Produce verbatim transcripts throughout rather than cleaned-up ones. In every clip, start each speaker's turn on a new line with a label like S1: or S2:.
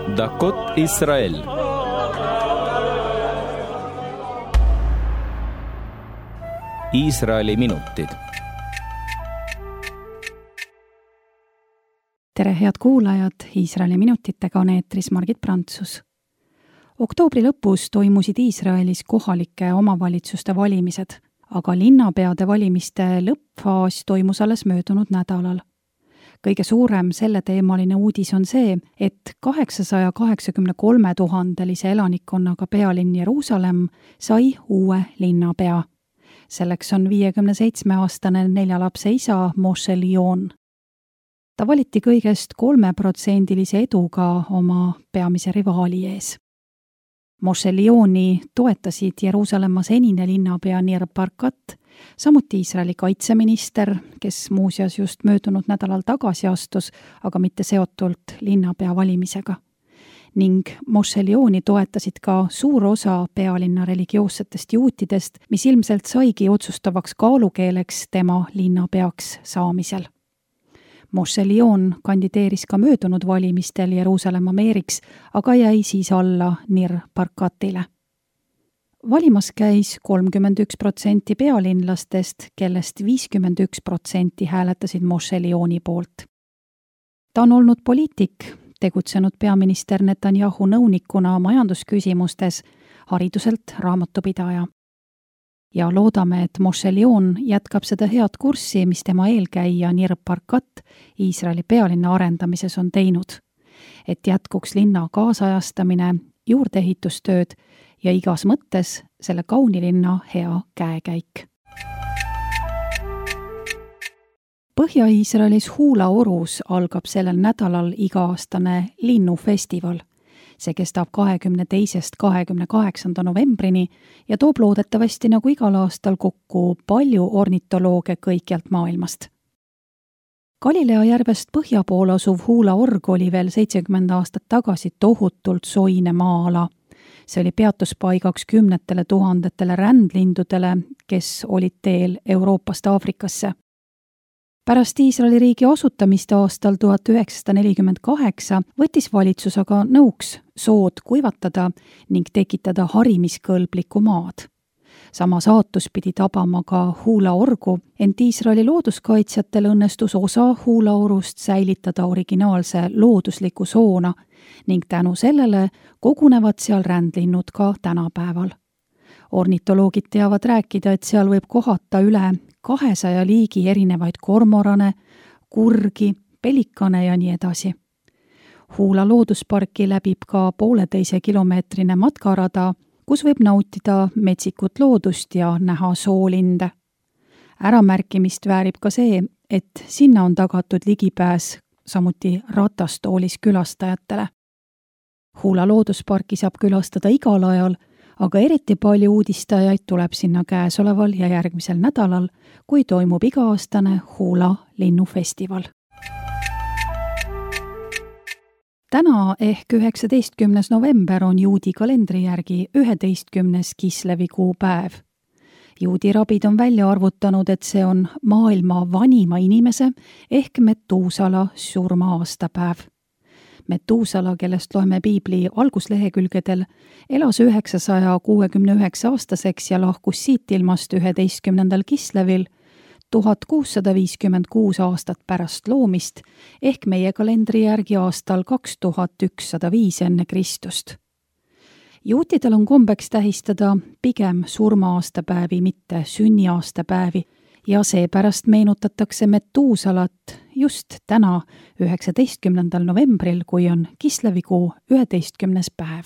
S1: דקות ישראל. Iisraeli minutid.
S2: Tere head kuulajad, Iisraeli minutitega on eetris Margit Prantsus. Oktoobri lõpus toimusid Iisraelis kohalike omavalitsuste valimised, aga linnapeade valimiste lõppfaas toimus alles möödunud nädalal. Kõige suurem selleteemaline uudis on see, et kaheksasaja kaheksakümne kolme tuhandelise elanikkonnaga pealinn Jeruusalemm sai uue linnapea. Selleks on viiekümne seitsme aastane nelja lapse isa Moshe Lion. Ta valiti kõigest kolmeprotsendilise eduga oma peamise rivaali ees. Moshe Lioni toetasid Jeruusalemma senine linnapea Nir Barkat, samuti Iisraeli kaitseminister, kes muuseas just möödunud nädalal tagasi astus, aga mitte seotult linnapea valimisega. Ning Moshe Lioni toetasid ka suur osa pealinna religioossetest juutidest, mis ilmselt saigi otsustavaks kaalukeeleks tema linnapeaks saamisel. Moshe Lion kandideeris ka möödunud valimistel Jeruusalemma meeriks, aga jäi siis alla Nir Barkatile. Valimas käis kolmkümmend üks protsenti pealinlastest, kellest viiskümmend üks protsenti hääletasid Moshe Lioni poolt. Ta on olnud poliitik, tegutsenud peaminister Netanyahu nõunikuna majandusküsimustes, hariduselt raamatupidaja. Ja loodame, et Moshe Lion jätkab seda head kurssi, mis tema eelkäija Nir Barkat Iisraeli pealinna arendamises on teinud, et jätkuks linna kaasajastamine, juurdeehitustööd ja igas mõttes selle kauni linna hea käekäik. Põhja-Iisraelis Huula orus algab sellel nädalal iga-aastane linnufestival. See kestab kahekümne teisest kahekümne kaheksanda novembrini ja toob loodetavasti nagu igal aastal kokku palju ornitolooge kõikjalt maailmast. Galilea järvest põhja pool asuv Huula org oli veel seitsekümmend aastat tagasi tohutult soine maa-ala. See oli peatuspaigaks kümnetele tuhandetele rändlindudele, kes olid teel Euroopast Aafrikasse. Pärast Iisraeli riigi asutamist aastal tuhat üheksasada nelikümmend kaheksa võttis valitsus aga nõuks sood kuivatada ning tekitada harimiskõlblikku maad. Sama saatus pidi tabama ka Huula orgu, ent Iisraeli looduskaitsjatel õnnestus osa Huula orust säilitada originaalse loodusliku soona ning tänu sellele kogunevad seal rändlinnud ka tänapäeval. Ornitoloogid teavad rääkida, et seal võib kohata üle kahesaja liigi erinevaid kormorane, kurgi, pelikane ja nii edasi. Huula loodusparki läbib ka pooleteise kilomeetrine matkarada, kus võib nautida metsikut loodust ja näha soolinde. Äramärkimist väärib ka see, et sinna on tagatud ligipääs samuti ratastoolis külastajatele. Huula loodusparki saab külastada igal ajal, aga eriti palju uudistajaid tuleb sinna käesoleval ja järgmisel nädalal, kui toimub iga-aastane Huula linnufestival. Täna ehk üheksateistkümnes november on juudi kalendri järgi üheteistkümnes Kislevi kuu päev. Juudi rabid on välja arvutanud, et see on maailma vanima inimese ehk Metuusala surma aastapäev. Metuusala, kellest loeme Piibli alguslehekülgedel, elas üheksasaja kuuekümne üheksa aastaseks ja lahkus siit ilmast üheteistkümnendal Kislevil tuhat kuussada viiskümmend kuus aastat pärast loomist ehk meie kalendri järgi aastal kaks tuhat ükssada viis enne Kristust. Juutidel on kombeks tähistada pigem surma-aastapäevi, mitte sünniaastapäevi, ja seepärast meenutatakse Metuusalat just täna, üheksateistkümnendal novembril, kui on Kislevi kuu üheteistkümnes päev.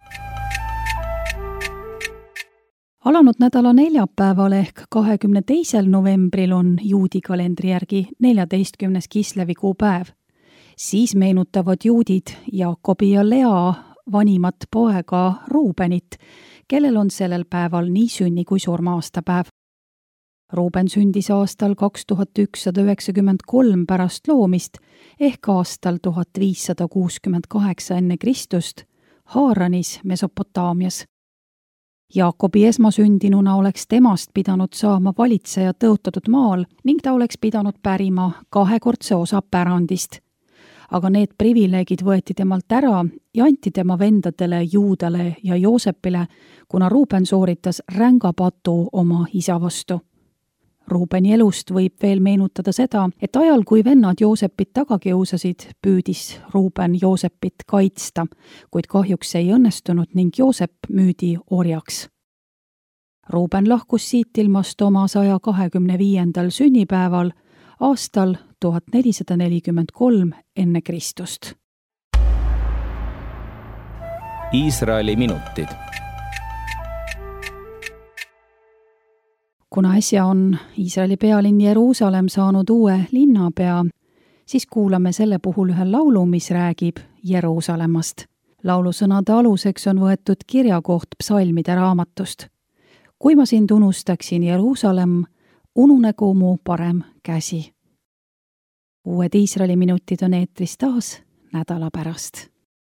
S2: Alanud nädala neljapäeval ehk kahekümne teisel novembril on juudi kalendri järgi neljateistkümnes Kislevi kuu päev. Siis meenutavad juudid Jaakobi ja Lea vanimat poega Ruubenit, kellel on sellel päeval nii sünni kui surma-aastapäev. Ruuben sündis aastal kaks tuhat ükssada üheksakümmend kolm pärast loomist ehk aastal tuhat viissada kuuskümmend kaheksa enne Kristust Haaranis, Mesopotaamias. Jaakobi esmasündinuna oleks temast pidanud saama valitseja tõotatud maal ning ta oleks pidanud pärima kahekordse osa pärandist. aga need privileegid võeti temalt ära ja anti tema vendadele Juudale ja Joosepile, kuna Ruuben sooritas ränga patu oma isa vastu. Ruubeni elust võib veel meenutada seda, et ajal, kui vennad Joosepit taga kiusasid, püüdis Ruuben Joosepit kaitsta, kuid kahjuks see ei õnnestunud ning Joosep müüdi orjaks. Ruuben lahkus siit ilmast oma saja kahekümne viiendal sünnipäeval aastal tuhat nelisada nelikümmend kolm enne Kristust.
S1: Iisraeli minutid.
S2: Kuna äsja on Iisraeli pealinn Jeruusalemm saanud uue linnapea, siis kuulame selle puhul ühe laulu, mis räägib Jeruusalemmast. Laulusõnade aluseks on võetud kirjakoht psalmide raamatust. Kui ma sind unustaksin, Jeruusalemm, ununegu mu parem käsi. Uued Iisraeli minutid on eetris taas nädala pärast.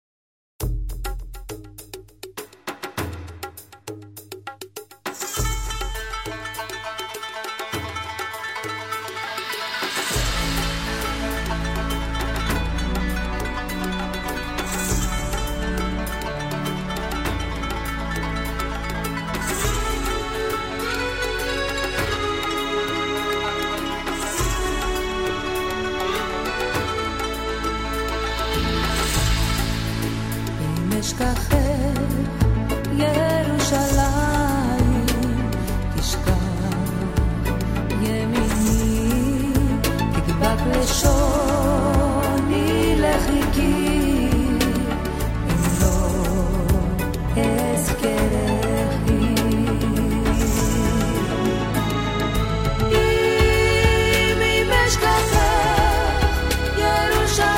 S3: אשכחך ירושלים, תשכח ימיני, תדבק לשוני לחיקי, אם לא אזכרכי. אם אשכחך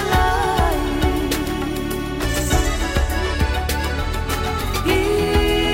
S3: ירושלים,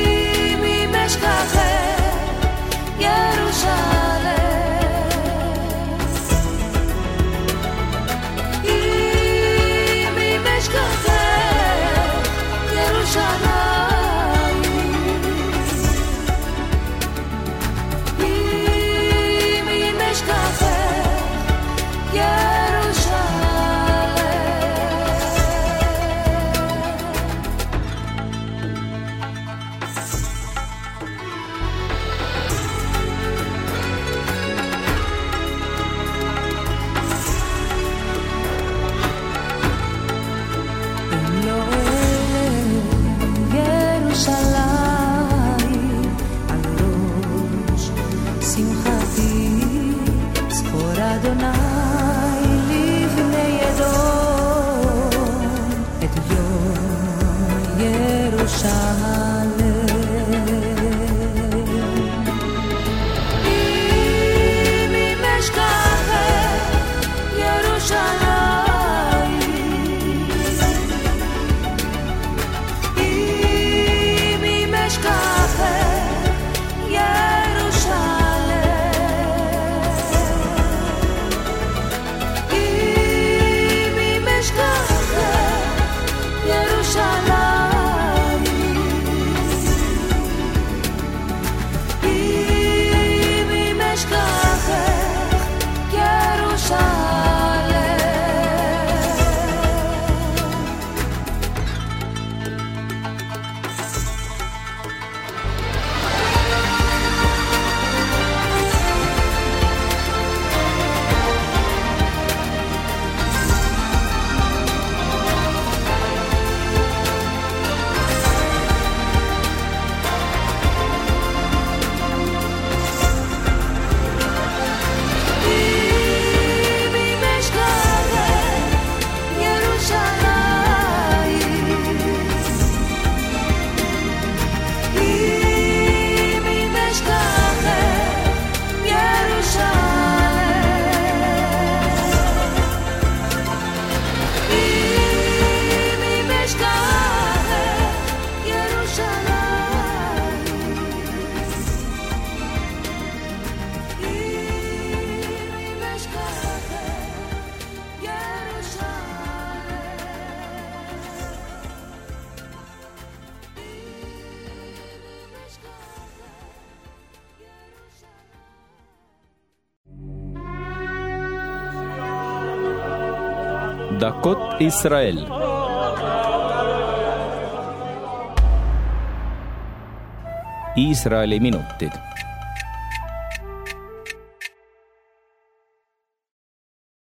S1: Dakot Israel. Iisraeli minutid